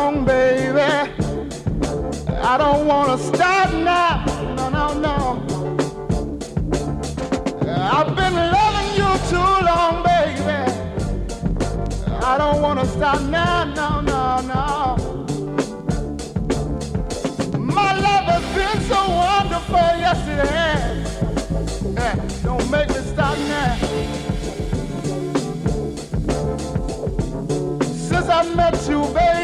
long, baby. I don't wanna stop now. No, no, no. I've been loving you too long, baby. I don't wanna stop now. No, no, no. My love has been so wonderful, yes it has. Don't make me stop now. Since I met you, baby.